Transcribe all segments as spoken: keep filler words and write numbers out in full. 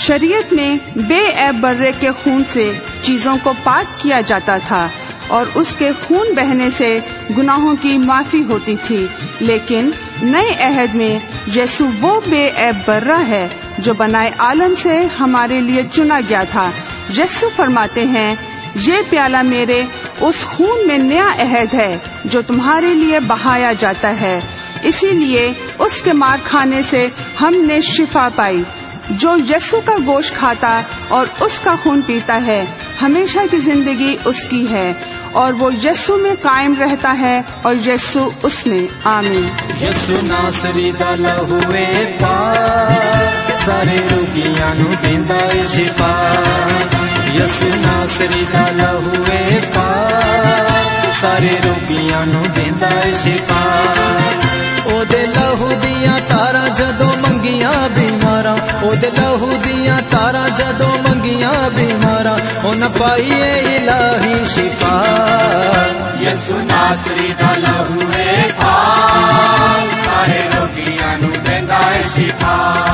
शरीयत में बेऐब बर्रे के खून से चीजों को पाक किया जाता था और उसके खून बहने से गुनाहों की माफी होती थी। लेकिन नए अहद में यीशु वो बेऐब बर्रा है जो बनाए आलम से हमारे लिए चुना गया था। यीशु फरमाते हैं, ये प्याला मेरे उस खून में नया अहद है जो तुम्हारे लिए बहाया जाता है। इसीलिए उसके मार खाने से हमने शिफा पाई। जो यीशु का गोश्त खाता और उसका खून पीता है, हमेशा की जिंदगी उसकी है और वो यीशु में कायम रहता है और यीशु उसमें। आमीन। यीशु नासरी दा लहूए पाक सारे रोगियां नू देंदा है शिफा। यीशु नासरी दा लहूए पाक सारे रोगियां नू देंदा है शिफा। ओदे लहू दियां तारा जदों मंगियां बीमारां, ओदे लहू दियां तारा जदों मंगियां बीमारां, उन पाईए इलाही शिफा। यीशु नासरी दा लहूए पाक सारे रोगियां नू देंदा है शिफा।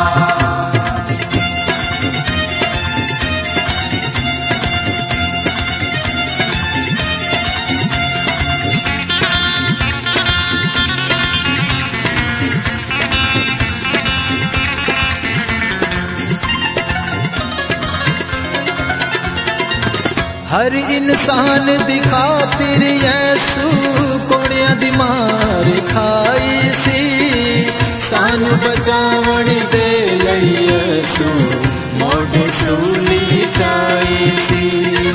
हर इंसान दी खातिर यीशु कोड़ियां दी मार खाई सी। सानू बचावण दे लई यीशु मोढ़े सूली चाई सी।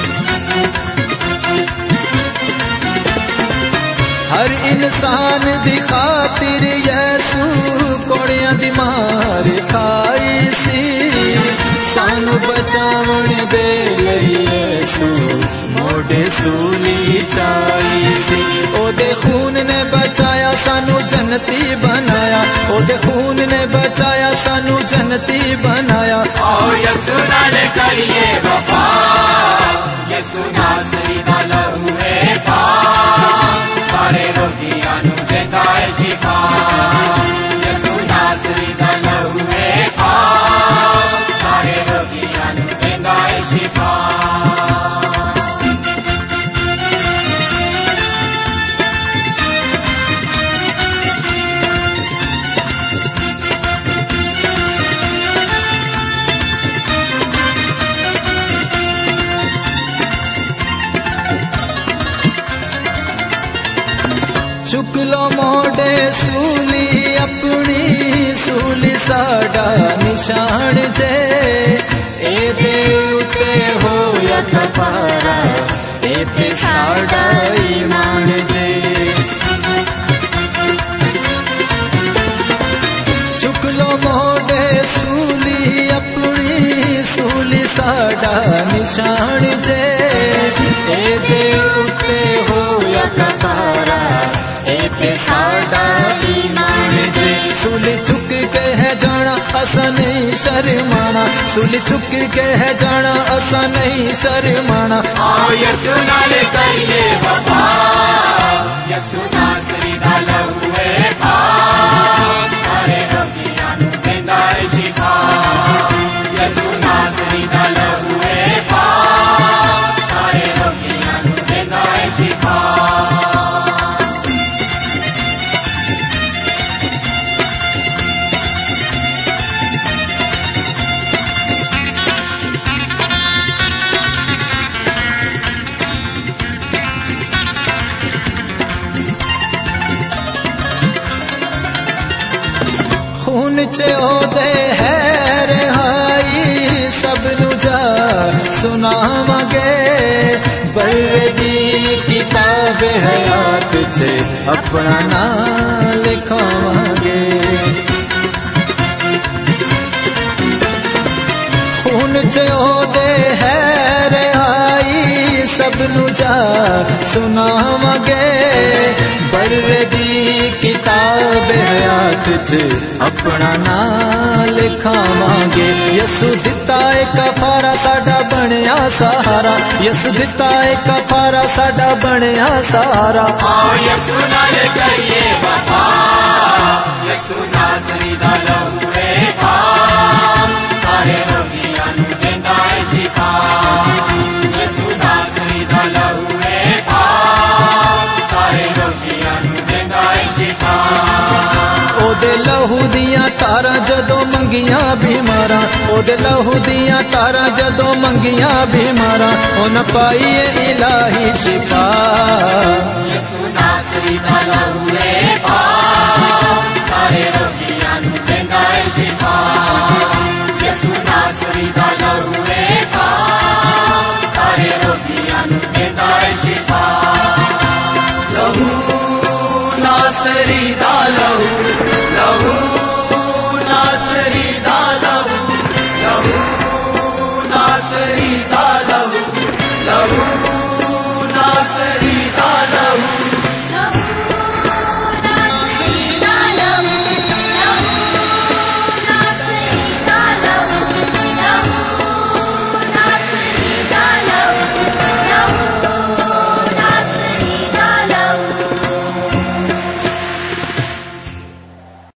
हर इंसान दी खातिर यीशु कोड़ियां दी मार खाई सी। सानू बचावण दे लई यीशु मोढ़े सूली चाई सी। ओदे खून ने बचाया सानू जन्नती बनाया, ओदे खून ने बचाया सानू जन्नती बनाया। आओ यीशु नाल करिए वफा, यीशु नासरी दा लहूए पाक सारे रोगियां नू देंदा है शिफा। यीशु नासरी दा लहूए पाक सारे रोगियां नू देंदा है शिफा। चुक लो मोढ़े सूली अपनी, सूली साडा निशान जे। एदे उते होया कफारा, एते साडा ईमान जे। चुक लो मोढ़े सूली अपनी, सूली साडा निशान जे। एदे उते होया कफारा, एते साडा ईमान जे। सूली चुक के है जाना असा नहीं शर्माना, सूली चुक के है जाना असा नहीं शर्माना। आओ यीशु नाल करिए वफा, यीशु नासरी दा लहूए पाक सारे रोगियां नू देंदा है शिफा। यीशु नासरी दा लहूए पाक सारे रोगियां नू देंदा है शिफा। खून च ओदे है रिहाई, सब नू जा सुनावांगे। बर्रे दी किताब हयात च अपना नाम लिखावांगे। खून च ओदे है रिहाई, सब नू जा सुनावांगे। बर्रे दी किताब हयात च अपना नाम लिखावांगे। यसु दिता है कफारा साडा बनिया सहारा, यसु दिता है कफारा साडा बनिया सहारा। आओ यीशु नाल करिए वफा, यीशु नासरी दा लहूए पाक सारे रोगियां ओदे लहू दियां तारा जदों मंगियां बीमारा, ओदे लहू दियां तारा जदों मंगियां बीमारा, उन पाई इलाही शिफा। यसु नासरी दा लहू है पाक, सारे रोगियां नू देंदा है शिफा। यसु नासरी दा लहू है पाक, सारे रोगियां नू देंदा है शिफा। लहू नासरी दा लहू